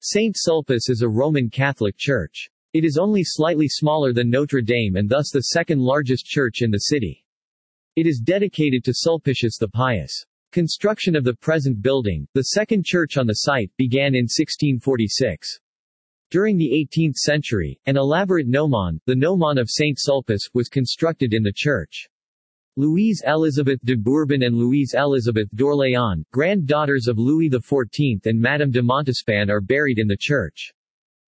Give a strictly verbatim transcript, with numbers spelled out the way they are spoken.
Saint Sulpice is a Roman Catholic church. It is only slightly smaller than Notre Dame and thus the second largest church in the city. It is dedicated to Sulpicius the Pious. Construction of the present building, the second church on the site, began in sixteen forty-six. During the eighteenth century, an elaborate gnomon, the gnomon of Saint Sulpice, was constructed in the church. Louise Elizabeth de Bourbon and Louise Elizabeth d'Orléans, granddaughters of Louis the fourteenth and Madame de Montespan, are buried in the church.